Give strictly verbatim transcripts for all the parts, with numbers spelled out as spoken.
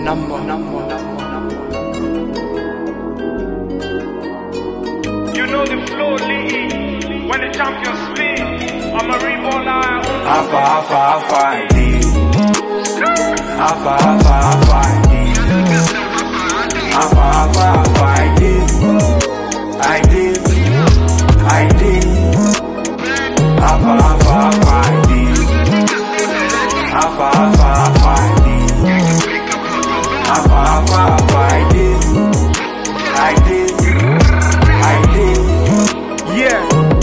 number, number, number, number. You know the flow, Lee. When the champions spin, I'm a reballer. Alpha, alpha, alpha, I did. Alpha, alpha, alpha, I did. Alpha, alpha, alpha, I did. I did. I did. Alpha, alpha, alpha, I did. Alpha, alpha, alpha, I did. Alpha, alpha, alpha, I did. I did. I did. Yeah.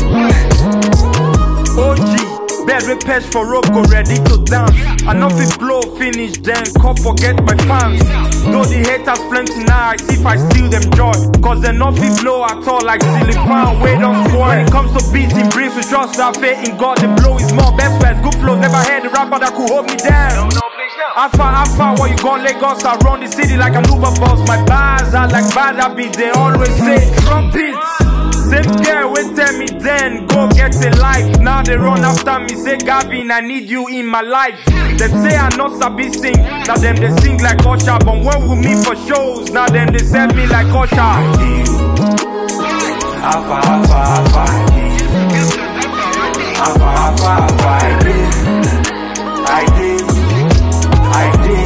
O G, bed repairs for Rocco, ready to dance. I know if blow finish, then can't forget my fans. Though the haters plenty now, I see if I steal them joy. Cause they not fit blow at all like silly fan, way don't spoil. When it comes to beats in briefs, we trust our faith in God. The blow is more best words, good flows. Never had a rapper that could hold me down. Alpha, alpha, what you gon' Lagos? I run the city like an Uber boss. My bars are like bad habits, they always say trumpets. Same girl will tell me then, go get a life. Now they run after me, say Gavin, I need you in my life. They say I not sabi sing, now them they sing like Usher. But when we meet for shows, now them they send me like Usher. I did. Alpha, alpha, alpha, I did. Alpha, alpha, alpha, I did. I did. I did.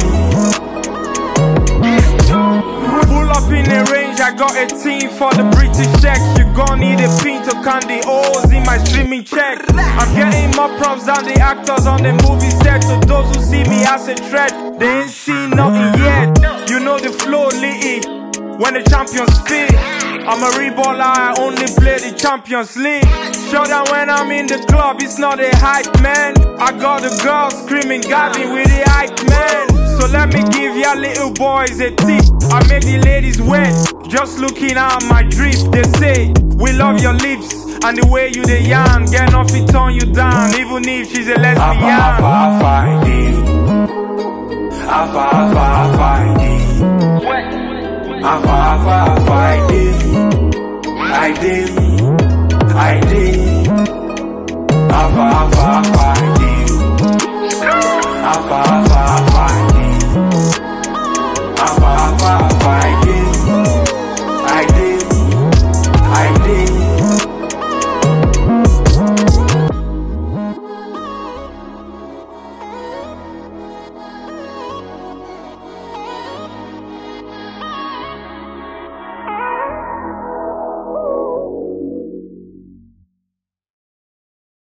Pull up in the range, I got a team for the British check. You gon' need a pin to count the O's in my streaming check. I'm getting more props than the actors on the movie set. To those who see me as a threat, they ain't seen nothing yet. You know the flow, Lee. When the champions spit, I'm a reballer, I only play the Champions League. Show that when I'm in the club, it's not a hype, man. I got the girls screaming, Gavin with the hype, man. So let me give ya little boys a tip. I make the ladies wet, just looking at my drip. They say, we love your lips and the way you the yarn. Get off it, turn you down, even if she's a lesbian. Alpha, alpha, alpha,